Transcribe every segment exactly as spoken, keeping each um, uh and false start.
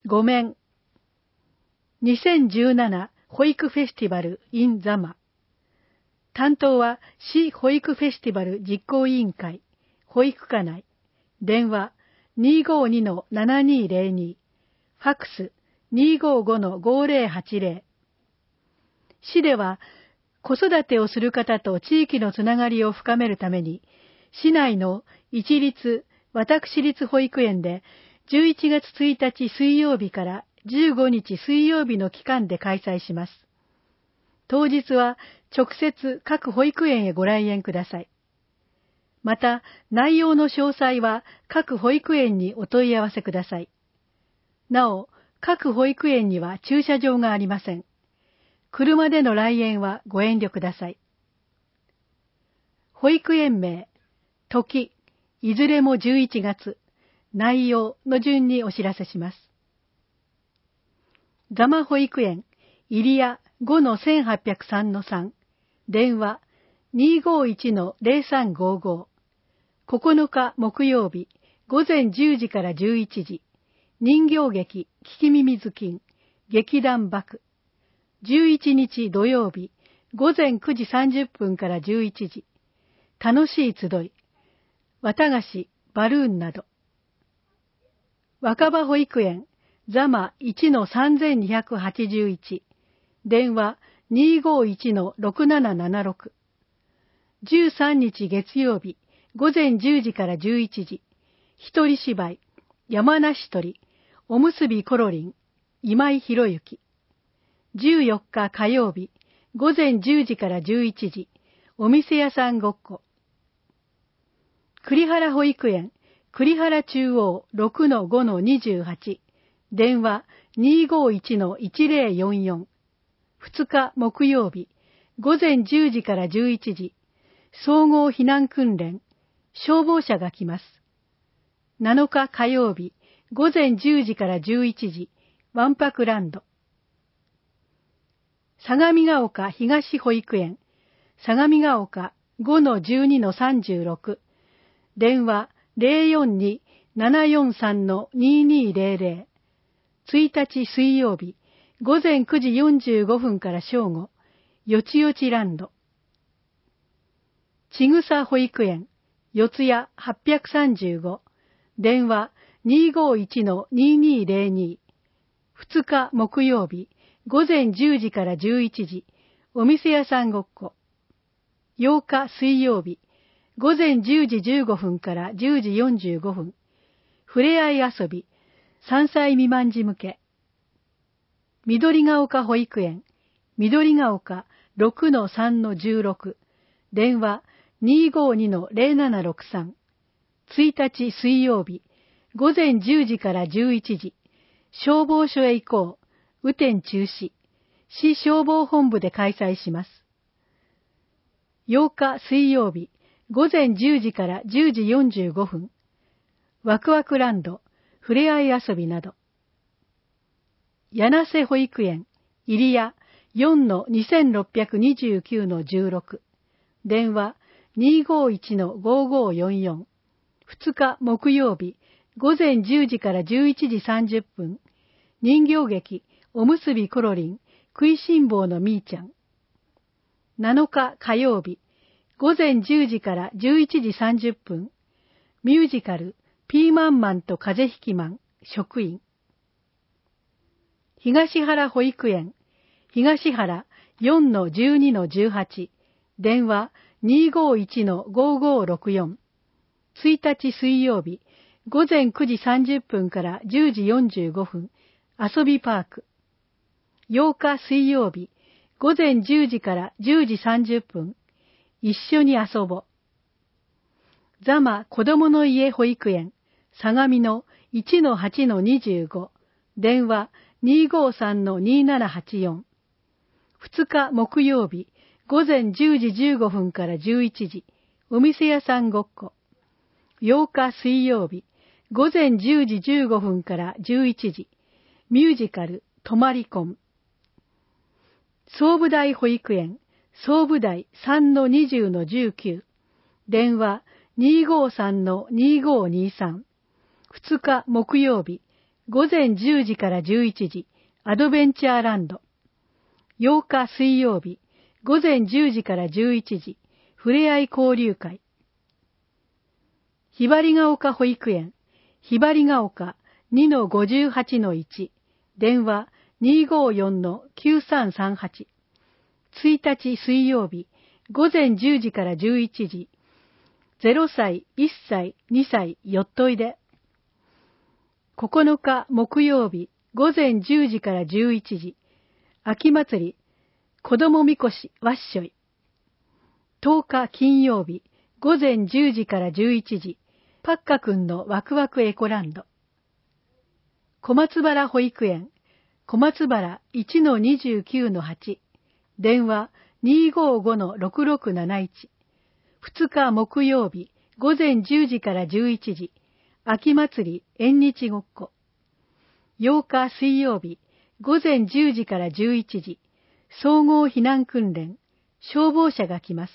ごめん。にせんじゅうなな保育フェスティバル in ザマ。担当は市保育フェスティバル実行委員会、保育課内。電話 にーごーにのななにーぜろに、ファックス にーごーごのごーぜろはちぜろ。市では子育てをする方と地域のつながりを深めるために、市内の一律、私立保育園でじゅういちがつついたち水曜日からじゅうごにち水曜日の期間で開催します。当日は直接各保育園へご来園ください。また、内容の詳細は各保育園にお問い合わせください。なお、各保育園には駐車場がありません。車での来園はご遠慮ください。保育園名、時、いずれもじゅういちがつ、内容の順にお知らせします。ザマ保育園、入谷 ごのせんはっぴゃくさんのさん、電話 にーごーいちのぜろさんごーごー、ここのか木曜日、午前じゅうじからじゅういちじ、人形劇、聞き耳ずきん、劇団爆。じゅういちにち土曜日、午前くじさんじゅっぷんからじゅういちじ、楽しい集い、綿菓子、バルーンなど。若葉保育園、ザマ いちのさんぜんにひゃくはちじゅういち、電話 にーごーいちのろくななななろく。じゅうさんにち月曜日、午前じゅうじからじゅういちじ、一人芝居、山梨鳥、おむすびコロリン、今井博之。じゅうよっか火曜日、午前じゅうじからじゅういちじ、お店屋さんごっこ。栗原保育園、栗原中央 ろくのごのにじゅうはち、電話 にーごーいちのいちぜろよんよん。ふつか木曜日、午前じゅうじからじゅういちじ、総合避難訓練、消防車が来ます。なのか火曜日、午前じゅうじからじゅういちじ、わんぱくランド。相模ヶ丘東保育園、相模ヶ丘 ごのじゅうにのさんじゅうろく、電話 ぜろよんに ななよんさんのにーにーぜろぜろ、ついたち水曜日、午前くじよんじゅうごふんから正午、よちよちランド。ちぐさ保育園、四谷はっぴゃくさんじゅうご、電話 にーごーいちのにーにーぜろに、ふつか木曜日、午前じゅうじからじゅういちじ、お店屋さんごっこ。ようか水曜日、午前じゅうじじゅうごふんからじゅうじよんじゅうごふん、ふれあい遊び、さんさい未満児向け。緑が丘保育園、緑が丘 ろくのさんのじゅうろく、電話 にーごーにのぜろななろくさん、ついたち水曜日、午前じゅうじからじゅういちじ、消防署へ行こう、雨天中止、市消防本部で開催します。ようか水曜日、午前じゅうじからじゅうじよんじゅうごふん、ワクワクランド、ふれあい遊びなど。柳瀬保育園、入谷 よんのにせんろっぴゃくにじゅうきゅうのじゅうろく、電話 にーごーいちのごーごーよんよん、ふつか木曜日、午前じゅうじからじゅういちじさんじゅっぷん、人形劇、おむすびコロリン、食いしん坊のみーちゃん。なのか火曜日、午前じゅうじからじゅういちじさんじゅっぷん、ミュージカル、ピーマンマンと風邪ひきマン、職員。東原保育園、東原 よんのじゅうにのじゅうはち、電話 にーごーいちのごーごーろくよん、ついたち水曜日、午前くじさんじゅっぷんからじゅうじよんじゅうごふん、遊びパーク。ようか水曜日、午前じゅうじからじゅうじさんじゅっぷん、一緒に遊ぼ。ザマ子供の家保育園、相模の いちのはちのにじゅうご、電話 にーごーさんのにーななはちよん。ふつか木曜日、午前じゅうじじゅうごふんからじゅういちじ、お店屋さんごっこ。ようか水曜日、午前じゅうじじゅうごふんからじゅういちじ、ミュージカル、泊まり込む。総武大保育園、総武大 さんのにじゅうのじゅうきゅう、電話 にーごーさんのにーごーにーさん。ふつか木曜日、 午前じゅうじからじゅういちじ、アドベンチャーランド。ようか水曜日、午前じゅうじからじゅういちじ、ふれあい交流会。ひばりが丘保育園、ひばりが丘 にのごじゅうはちのいち、電話 にーごーよんのきゅうさんさんはち。ついたち水曜日、午前じゅうじからじゅういちじ、ゼロさい、いっさい、にさい、よっといで。ここのか木曜日、午前じゅうじからじゅういちじ、秋祭り、子供みこしわっしょい。とおか金曜日、午前じゅうじからじゅういちじ、パッカくんのワクワクエコランド。小松原保育園、小松原 いちのにじゅうきゅうのはち、電話 にーごーごのろくろくなないち。ふつか木曜日、午前じゅうじからじゅういちじ、秋祭り縁日ごっこ。ようか水曜日、午前じゅうじからじゅういちじ、総合避難訓練、消防車が来ます。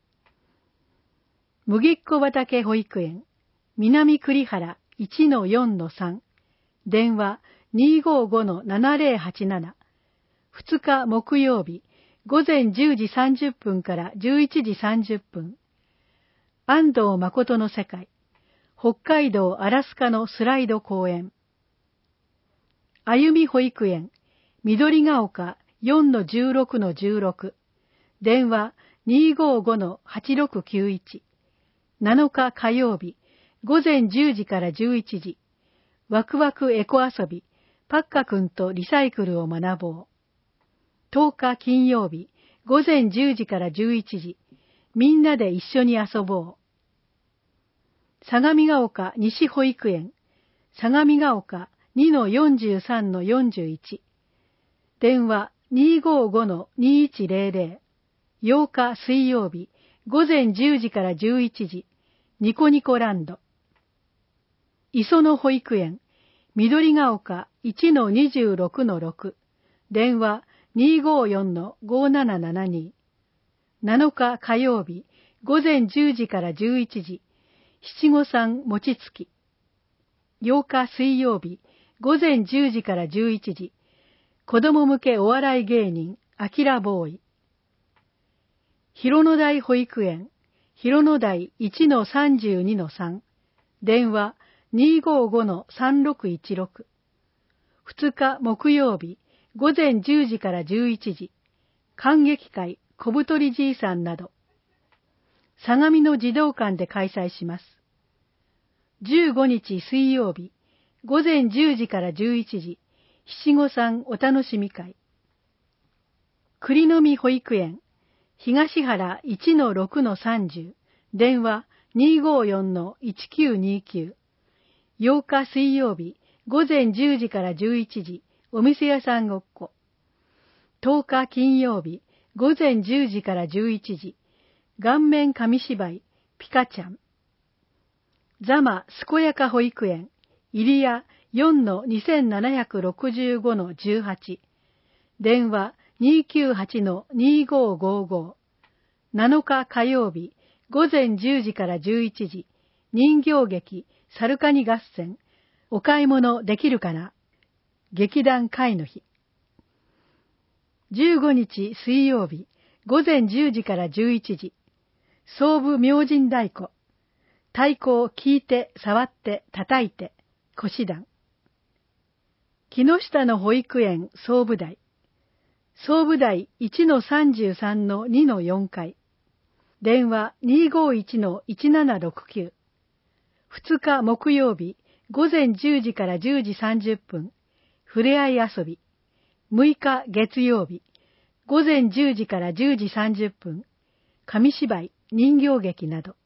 麦っ子畑保育園、南栗原 いちのよんのさん、電話 にーごーごのななぜろはちなな。ふつか木曜日、午前じゅうじさんじゅっぷんからじゅういちじさんじゅっぷん。安藤誠の世界、北海道アラスカのスライド公園。あゆみ保育園、緑が丘 よんのじゅうろくのじゅうろく、電話 にーごーごのはちろくきゅういち。なのか火曜日、午前じゅうじからじゅういちじ、ワクワクエコ遊び、パッカくんとリサイクルを学ぼう。とおか金曜日、午前じゅうじからじゅういちじ、みんなで一緒に遊ぼう。相模が丘西保育園、相模が丘 にのよんじゅうさんのよんじゅういち、電話 にーごーごのにいちぜろぜろ。ようか水曜日、午前じゅうじからじゅういちじ、ニコニコランド。磯野保育園、緑が丘 いちのにじゅうろくのろく、電話 にーごーよんのごななななに。なのか火曜日、午前じゅうじからじゅういちじ、七五三餅つき。ようか水曜日、午前じゅうじからじゅういちじ、子供向けお笑い芸人、あきらボーイ。広野台保育園、広野台 いちのさんじゅうにのさん、電話 にーごーごのさんろくいちろく。ふつか木曜日、午前じゅうじからじゅういちじ、観劇会小太りじいさんなど。相模の児童館で開催します。じゅうごにち水曜日、午前じゅうじからじゅういちじ、七五三お楽しみ会。栗の実保育園、東原 いちのろくのさんじゅう、電話 にーごーよんのいちきゅうにきゅう。ようか水曜日、午前じゅうじからじゅういちじ、お店屋さんごっこ。とおか金曜日、午前じゅうじからじゅういちじ、顔面紙芝居、ピカちゃん。座間健やか保育園、入谷 よんのにせんななひゃくろくじゅうごのじゅうはち、電話 にーきゅうはちのにーごーごーごー。なのか火曜日、午前じゅうじからじゅういちじ、人形劇サルカニ合戦、お買い物できるかな、劇団会の日。じゅうごにち水曜日、午前じゅうじからじゅういちじ、総武明神太鼓、太鼓を聞いて、触って、叩いて、鼓子団。木下の保育園総武台、総武台 いちのさんじゅうさんのにのよんかい、電話 にーごーいちのいちななろくきゅう。ふつか木曜日、午前じゅうじからじゅうじさんじゅっぷん、ふれあい遊び。むいか月曜日、午前じゅうじからじゅうじさんじゅっぷん、紙芝居、人形劇など。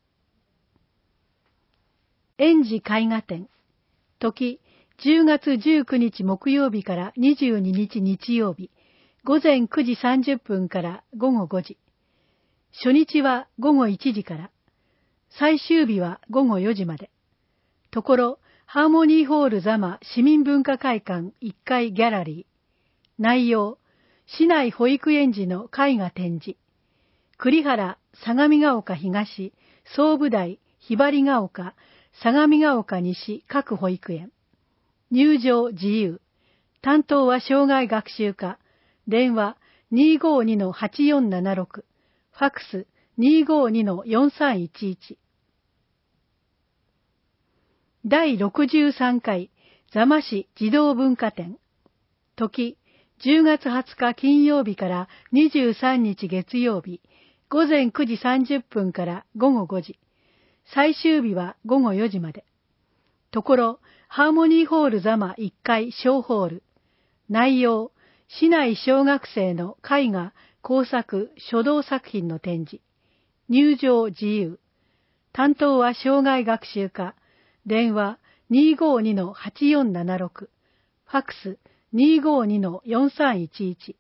園児絵画展、時じゅうがつじゅうくにち木曜日からにじゅうににち日曜日、午前くじさんじゅっぷんからごごごじ。初日はごごいちじから、最終日はごごよじまで。ところ、ハーモニーホール座間市民文化会館いっかいギャラリー。内容、市内保育園児の絵画展示。栗原、相模が丘東、総武台、ひばりが丘、相模が丘西各保育園。 入場自由。担当は障害学習課。電話 にーごーにのはちよんななろく。ファックス にーごーにのよんさんいちいち。だいろくじゅうさんかい座間市児童文化展。時、じゅうがつはつか金曜日からにじゅうさんにち月曜日、ごぜんくじさんじゅっぷんからごごごじ。最終日はごごよじまで。ところ、ハーモニーホール座間いっかい小ホール。内容、市内小学生の絵画、工作、書道作品の展示。入場自由。担当は障害学習課。電話 にーごーにのはちよんななろく。ファックス にーごーにのよんさんいちいち。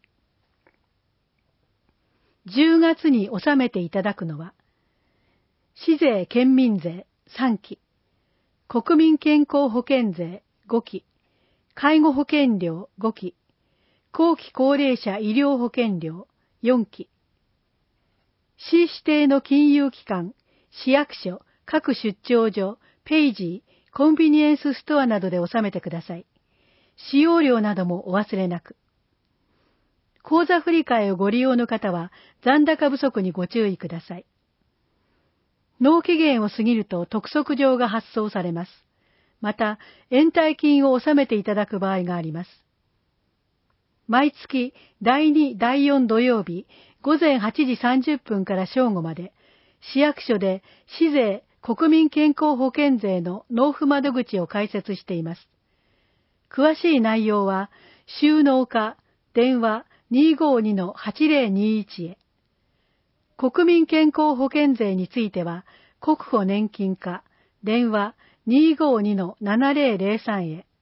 じゅうがつに納めていただくのは、市税県民税さんき、国民健康保険税ごき、介護保険料ごき、後期高齢者医療保険料よんき、市指定の金融機関、市役所、各出張所、ペイジー、コンビニエンスストアなどで納めてください。使用料などもお忘れなく。口座振替をご利用の方は残高不足にご注意ください。納期限を過ぎると督促状が発送されます。また、延滞金を納めていただく場合があります。毎月だいに、だいよん土曜日、ごぜんはちじさんじゅっぷんから正午まで、市役所で市税国民健康保険税の納付窓口を開設しています。詳しい内容は、収納課、電話 にーごーにのはちぜろにいち へ。国民健康保険税については、国保年金課、電話 にーごーにのななぜろぜろさん へ。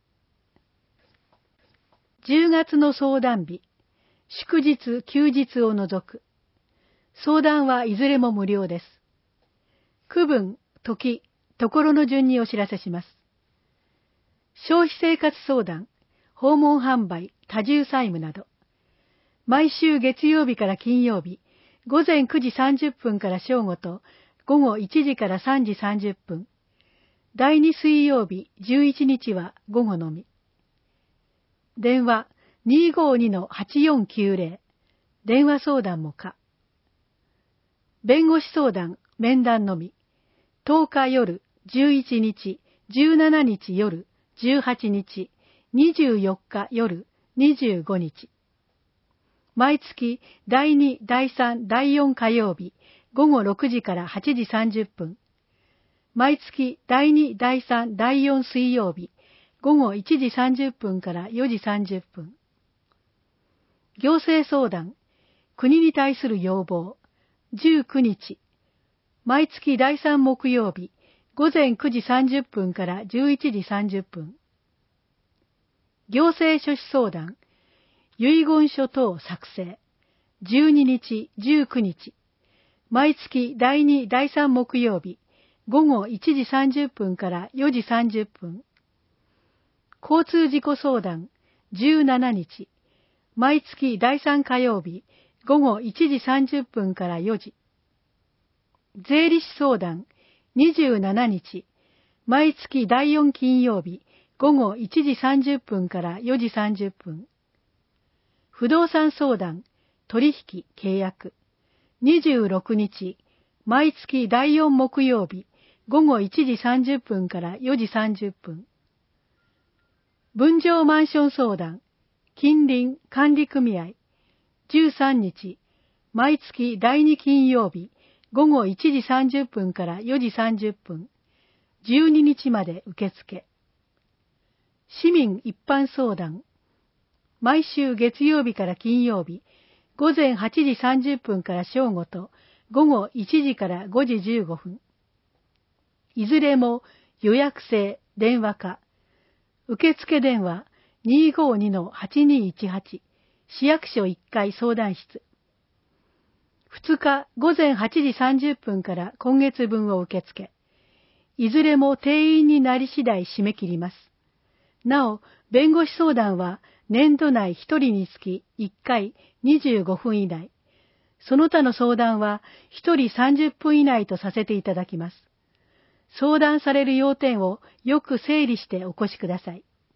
じゅうがつの相談日、祝日、休日を除く。相談はいずれも無料です。区分、時、ところの順にお知らせします。消費生活相談、訪問販売、多重債務など。毎週月曜日から金曜日、ごぜんくじさんじゅっぷんから正午と、ごごいちじからさんじさんじゅっぷん。だいに水曜日、じゅういちにちは午後のみ。電話 にーごーにのはちよんきゅうぜろ。電話相談も可。弁護士相談、面談のみ。とおか夜、じゅういちにち、じゅうしちにち夜、じゅうはちにち、にじゅうよっか夜、にじゅうごにち。毎月だいに、だいさん、だいよん火曜日、ごごろくじからはちじさんじゅっぷん。毎月だいに、だいさん、だいよん水曜日、ごごいちじさんじゅっぷんからよじさんじゅっぷん。行政相談、国に対する要望、じゅうくにち。毎月だいさん木曜日、ごぜんくじさんじゅっぷんからじゅういちじさんじゅっぷん。行政書士相談、遺言書等作成、じゅうににち、じゅうくにち。毎月だいに、だいさん木曜日、ごごいちじさんじゅっぷんからよじさんじゅっぷん。交通事故相談、じゅうしちにち。毎月だいさん火曜日、ごごいちじさんじゅっぷんからよじ。税理士相談、にじゅうしちにち。毎月だいよん金曜日、ごごいちじさんじゅっぷんからよじさんじゅっぷん。不動産相談、取引、契約。にじゅうろくにち。毎月だいよん木曜日、ごごいちじさんじゅっぷんからよじさんじゅっぷん。分譲マンション相談、近隣管理組合。じゅうさんにち。毎月だいに金曜日、ごごいちじさんじゅっぷんからよじさんじゅっぷん。じゅうににちまで受付。市民一般相談。毎週月曜日から金曜日、ごぜんはちじさんじゅっぷんから正午と、ごごいちじからごじじゅうごふん。いずれも予約制、電話か。受付電話 にーごーにのはちにいちはち、市役所いっかい相談室。ふつかごぜんはちじさんじゅっぷんから今月分を受け付け、いずれも定員になり次第締め切ります。なお、弁護士相談は年度内ひとりにつきいっかいにじゅうごふん以内、その他の相談はひとりさんじゅっぷん以内とさせていただきます。相談される要点をよく整理してお越しください。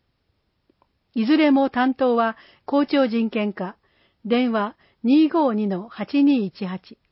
いずれも担当は校長人権課、電話 にーごーにのはちにーいちはち。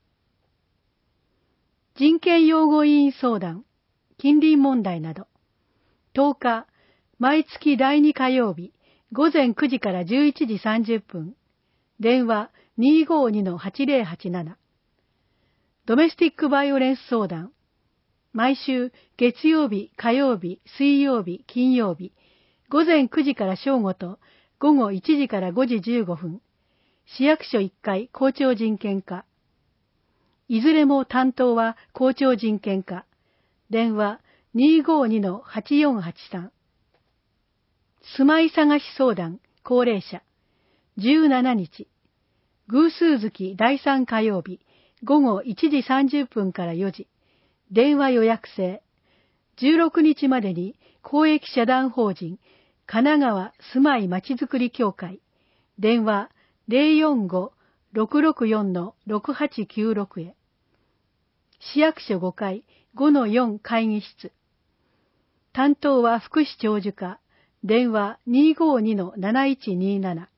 人権擁護委員相談、近隣問題など。とおか、毎月だいに火曜日、ごぜんくじからじゅういちじさんじゅっぷん。電話 にーごーにのはちぜろはちなな。ドメスティックバイオレンス相談。毎週月曜日、火曜日、水曜日、金曜日、ごぜんくじから正午とごごいちじからごじじゅうごふん。市役所いっかい校長人権課。いずれも担当は校長人権課。電話 にーごーにのはちよんはちさん。住まい探し相談、高齢者。じゅうしちにち。偶数月だいさん火曜日、ごごいちじさんじゅっぷんからよじ。電話予約制。じゅうろくにちまでに公益社団法人神奈川住まいまちづくり協会。電話 ゼロよんご ろくろくよん ろくはちきゅうろく へ。市役所ごかい ごのよん 会議室。担当は福祉長寿課。電話 にーごーにのなないちにーなな。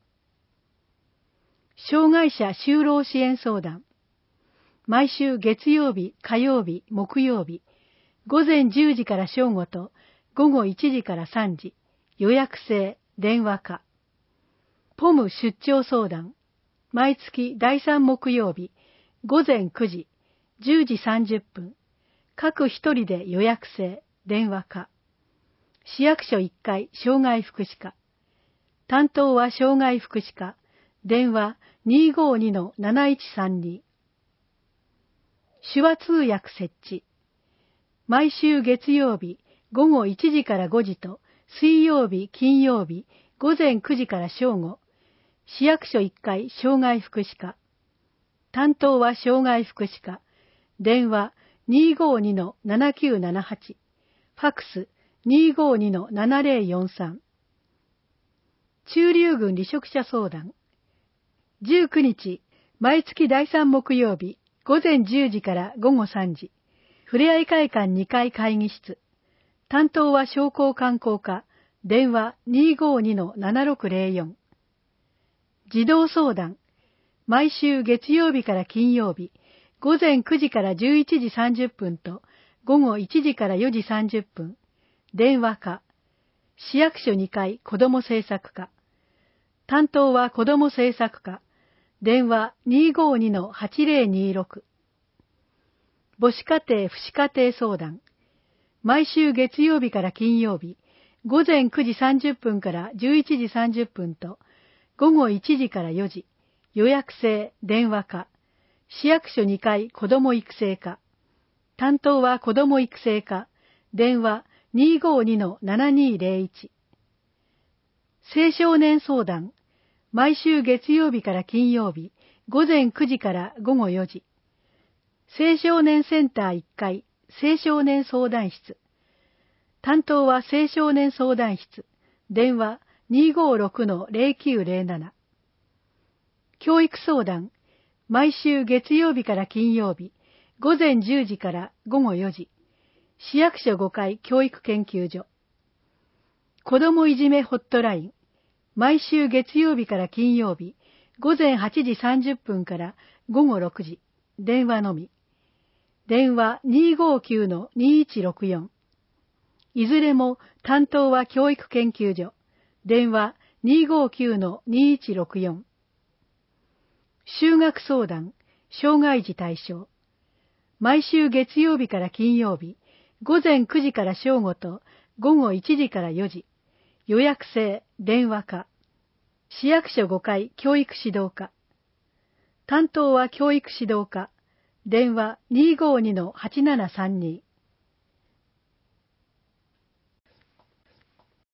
障害者就労支援相談。毎週月曜日、火曜日、木曜日、ごぜんじゅうじから正午とごごいちじからさんじ、予約制、電話課。ポム出張相談。毎月だいさん木曜日、ごぜんくじ、じゅうじさんじゅっぷん、各一人で予約制、電話課。市役所いっかい障害福祉課。担当は障害福祉課。電話 にーごーにのなないちさんに。手話通訳設置。毎週月曜日ごごいちじからごじと水曜日金曜日ごぜんくじから正午。市役所いっかい障害福祉課。担当は障害福祉課。電話 にーごーにのななきゅうななはち。ファックス にーごーにのななぜろよんさん。駐留軍離職者相談。じゅうくにち、毎月だいさん木曜日、ごぜんじゅうじからごごさんじ、ふれあい会館にかい会議室。担当は商工観光課。電話 にーごーにのななろくぜろよん。児童相談。毎週月曜日から金曜日、ごぜんくじからじゅういちじさんじゅっぷんとごごいちじからよじさんじゅっぷん。電話課。市役所にかい子ども政策課。担当は子ども政策課。電話 にーごーにのはちぜろにろく。母子家庭父子家庭相談。毎週月曜日から金曜日、ごぜんくじさんじゅっぷんからじゅういちじさんじゅっぷんとごごいちじからよじ、予約制電話課。市役所にかい子ども育成課。担当は子ども育成課。電話 にーごーにのななにぜろいち。青少年相談。毎週月曜日から金曜日、ごぜんくじからごごよじ。青少年センターいっかい、青少年相談室。担当は青少年相談室。電話 にーごーろくのぜろきゅうぜろなな。教育相談。毎週月曜日から金曜日、ごぜんじゅうじからごごよじ。市役所ごかい教育研究所。子どもいじめホットライン。毎週月曜日から金曜日、ごぜんはちじさんじゅっぷんからごごろくじ、電話のみ。電話 にーごーきゅうのにいちろくよん。いずれも担当は教育研究所。電話 にーごーきゅうのにいちろくよん。就学相談、障害児対象。毎週月曜日から金曜日、ごぜんくじから正午とごごいちじからよじ。予約制、電話課。市役所ごかい教育指導課。担当は教育指導課。電話 にーごーにのはちななさんに。